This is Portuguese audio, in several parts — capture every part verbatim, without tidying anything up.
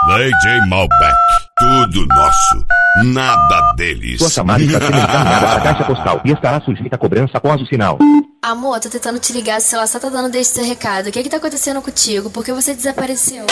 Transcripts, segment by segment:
D J Malbec, tudo nosso, nada deles. Sua chamada está sendo encaminhada para a caixa postal e estará sujeita a cobrança após o sinal. Amor, tô tentando te ligar, se ela só tá dando desse seu recado. O que que tá acontecendo contigo? Por que você desapareceu?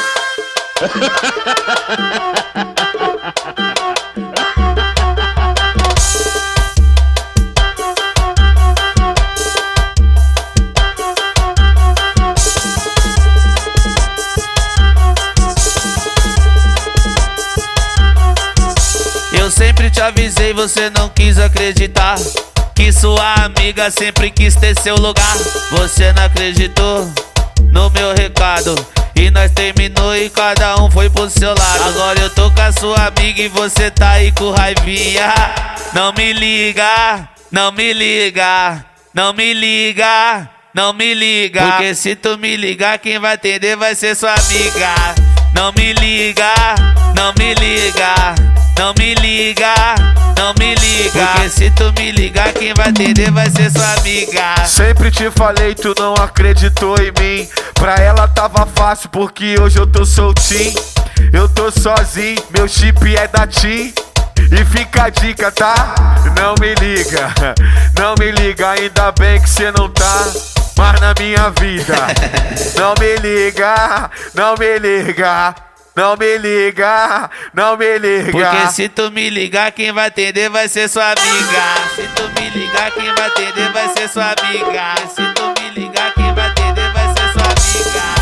Eu sempre te avisei, você não quis acreditar, que sua amiga sempre quis ter seu lugar. Você não acreditou no meu recado e nós terminou e cada um foi pro seu lado. Agora eu tô com a sua amiga e você tá aí com raivinha. Não me liga, não me liga, não me liga, não me liga, porque se tu me ligar quem vai atender vai ser sua amiga. Não me liga, não me liga, não me liga, não me liga, porque se tu me ligar quem vai atender vai ser sua amiga. Sempre te falei, tu não acreditou em mim. Pra ela tava fácil porque hoje eu tô soltinho. Eu tô sozinho, meu chip é da TIM. E fica a dica, tá? Não me liga, não me liga, ainda bem que cê não tá mais na minha vida. Não me liga, não me liga, não me liga, não me liga, porque se tu me ligar quem vai atender vai ser sua amiga. Se tu me ligar quem vai atender vai ser sua amiga. Se tu me ligar quem vai atender vai ser sua amiga.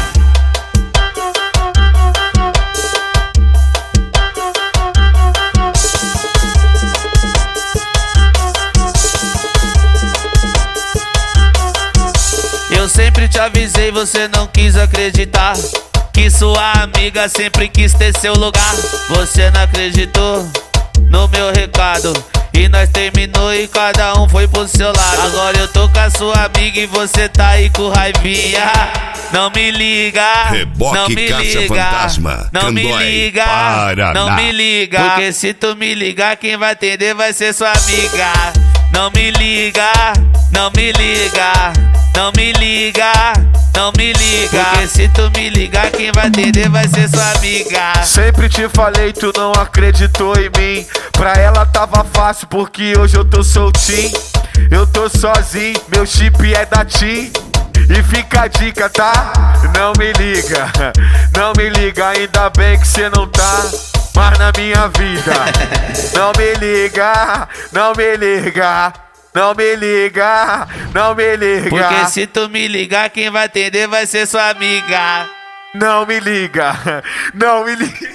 Eu sempre te avisei, você não quis acreditar, que sua amiga sempre quis ter seu lugar. Você não acreditou no meu recado e nós terminou e cada um foi pro seu lado. Agora eu tô com a sua amiga e você tá aí com raivinha. Não me liga, Reboque, não me Caça liga, Fantasma, não me Candói, liga, Paraná. não me liga, porque se tu me ligar quem vai atender vai ser sua amiga. Não me liga, não me liga, não me liga, não me liga, porque se tu me ligar quem vai atender vai ser sua amiga. Sempre te falei, tu não acreditou em mim. Pra ela tava fácil porque hoje eu tô soltinho. Eu tô sozinho, meu chip é da TIM. E fica a dica, tá? Não me liga, não me liga, ainda bem que cê não tá mais na minha vida. Não me liga, não me liga, não me liga, não me liga, porque se tu me ligar quem vai atender vai ser sua amiga. Não me liga, não me liga.